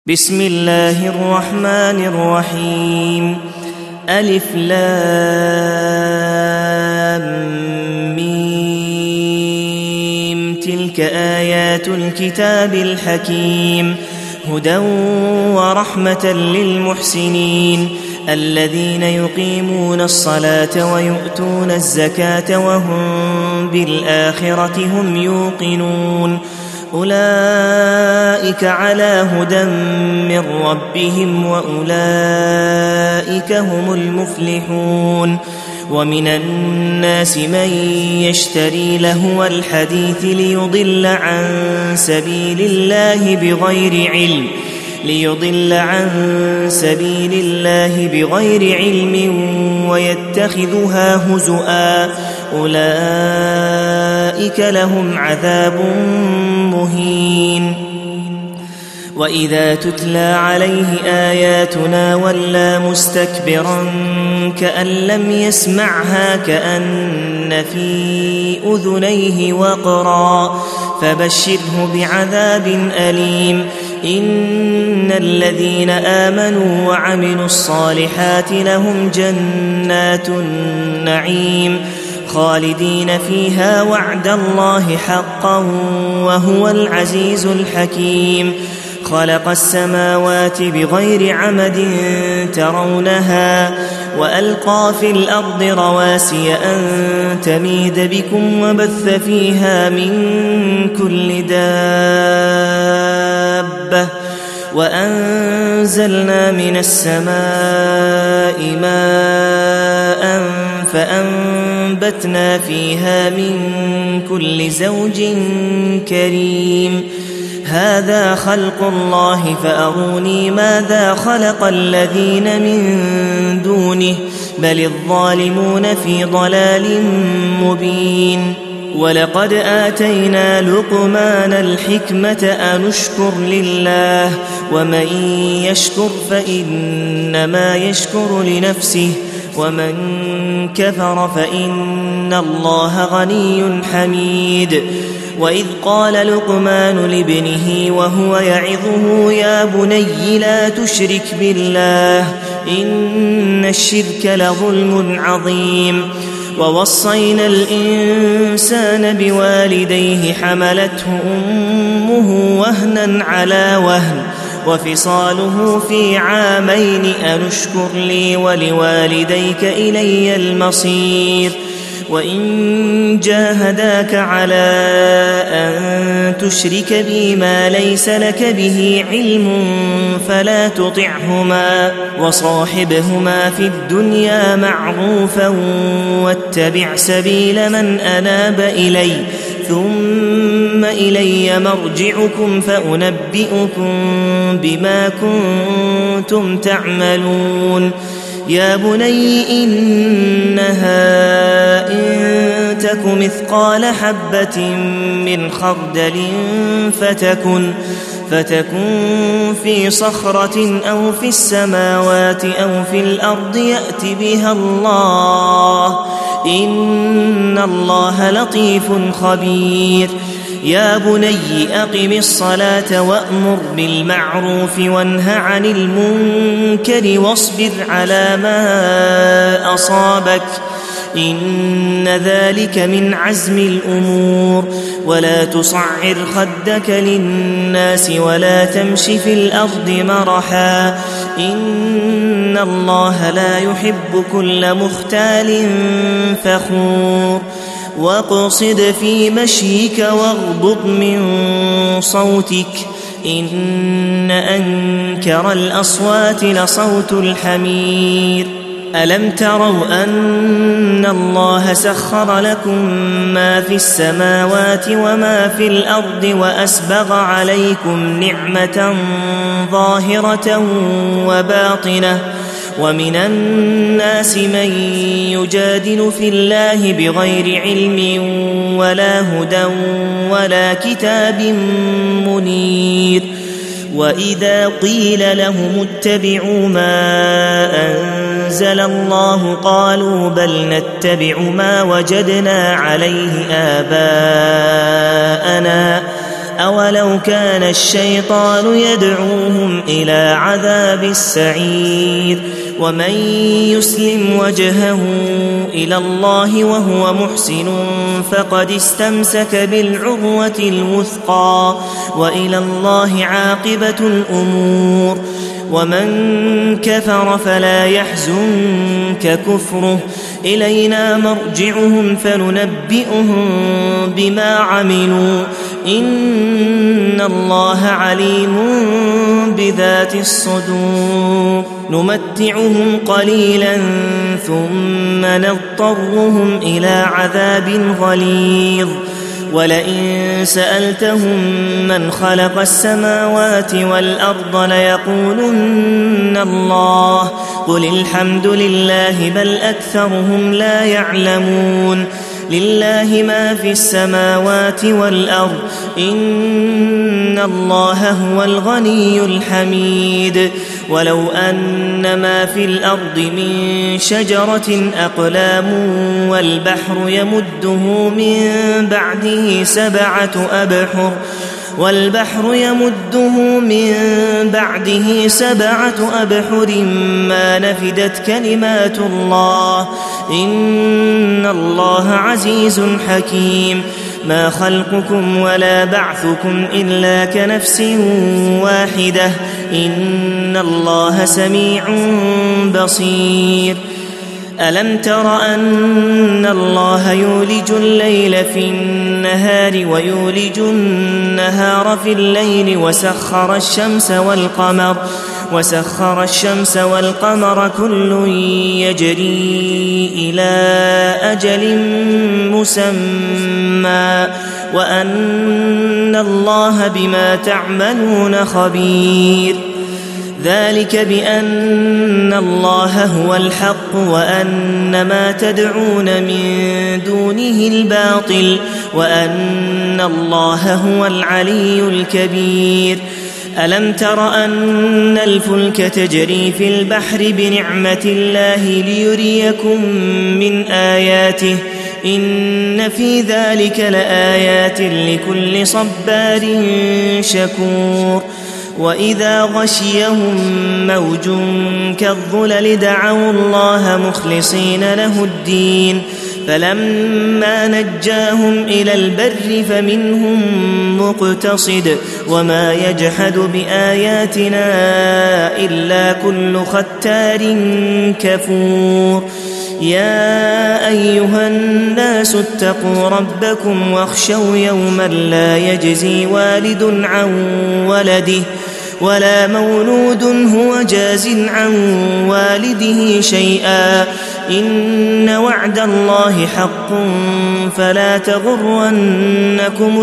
بسم الله الرحمن الرحيم. ألف لام ميم. تلك آيات الكتاب الحكيم، هدى ورحمة للمحسنين الذين يقيمون الصلاة ويؤتون الزكاة وهم بالآخرة هم يوقنون. أولئك على هدى من ربهم وأولئك هم المفلحون. ومن الناس من يشتري لهو الحديث ليضل عن سبيل الله بغير علم ويتخذها هزؤا، أولئك لهم عذاب مهين. وإذا تتلى عليه آياتنا ولى مستكبرا كأن لم يسمعها كأن في أذنيه وقرا، فبشره بعذاب أليم. إن الذين آمنوا وعملوا الصالحات لهم جنات النعيم خالدين فيها وعد الله حقا وهو العزيز الحكيم. خلق السماوات بغير عمد ترونها وألقى في الأرض رواسي أن تميد بكم وبث فيها من كل دابة، وأنزلنا من السماء ماء فأنبتنا فيها من كل زوج كريم. هذا خلق الله فأروني ماذا خلق الذين من دونه بل الظالمون في ضلال مبين. ولقد آتينا لقمان الحكمة أن اشكر لله ومن يشكر فإنما يشكر لنفسه ومن كفر فإن الله غني حميد. وإذ قال لقمان لابنه وهو يعظه يا بني لا تشرك بالله إن الشرك لظلم عظيم. ووصينا الإنسان بوالديه حملته أمه وهنا على وهن وفصاله في عامين أن اشكر لي ولوالديك إلي المصير. وإن جاهداك على أن تشرك بي ما ليس لك به علم فلا تطعهما وصاحبهما في الدنيا معروفا واتبع سبيل من أناب إلي ثم إلي مرجعكم فأنبئكم بما كنتم تعملون. يا بني إنها إن تك مثقال حبة من خردل فتكن في صخرة أو في السماوات أو في الأرض يأت بها الله إن الله لطيف خبير. يا بني أقم الصلاة وأمر بالمعروف وانه عن المنكر واصبر على ما أصابك إن ذلك من عزم الأمور. ولا تصعر خدك للناس ولا تمش في الأرض مرحا إن الله لا يحب كل مختال فخور. واقصد في مشيك واغضض من صوتك إن أنكر الأصوات لصوت الحمير. ألم تروا أن الله سخر لكم ما في السماوات وما في الأرض وأسبغ عليكم نعمة ظاهرة وباطنة ومن الناس من يجادل في الله بغير علم ولا هدى ولا كتاب منير. وإذا قيل لهم اتبعوا ما أنزل الله قالوا بل نتبع ما وجدنا عليه آباءنا أولو كان الشيطان يدعوهم إلى عذاب السعير ومن يسلم وجهه إلى الله وهو محسن فقد استمسك بالعروة الوثقى وإلى الله عاقبة الأمور ومن كفر فلا يحزنك كفره إلينا مرجعهم فننبئهم بما عملوا إن الله عليم بذات الصدور نمتعهم قليلا ثم نضطرهم إلى عذاب غليظ ولئن سألتهم من خلق السماوات والأرض ليقولن الله قل الحمد لله بل أكثرهم لا يعلمون لله ما في السماوات والأرض إن الله هو الغني الحميد ولو أن ما في الأرض من شجرة أقلام والبحر يمده من بعده سبعة أبحر ما نفدت كلمات الله إن الله عزيز حكيم ما خلقكم ولا بعثكم إلا كنفس واحدة إن الله سميع بصير ألم تر أن الله يولج الليل في النهار ويولج النهار في الليل وسخر الشمس والقمر كل يجري إلى أجل مسمى وأن الله بما تعملون خبير ذلك بأن الله هو الحق وأن ما تدعون من دونه الباطل وأن الله هو العلي الكبير ألم تر أن الفلك تجري في البحر بنعمة الله ليريكم من آياته إن في ذلك لآيات لكل صبار شكور وإذا غشيهم موج كالظلل دعوا الله مخلصين له الدين فلما نجاهم إلى البر فمنهم مقتصد وما يجحد بآياتنا إلا كل ختار كفور يا أيها الناس اتقوا ربكم واخشوا يوما لا يجزي والد عن ولده ولا مولود هو جاز عن والده شيئا إن وعد الله حق فلا تغرنكم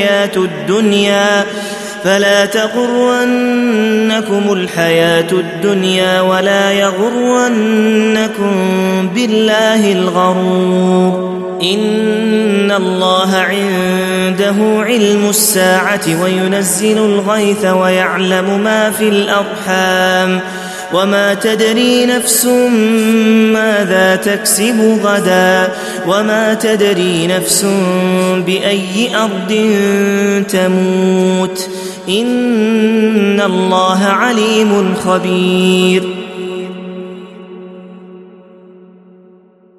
الحياة الدنيا ولا يغرنكم بالله الغرور إن الله عنده علم الساعة وينزل الغيث ويعلم ما في الأرحام وما تدري نفس ماذا تكسب غدا وما تدري نفس بأي أرض تموت إن الله عليم خبير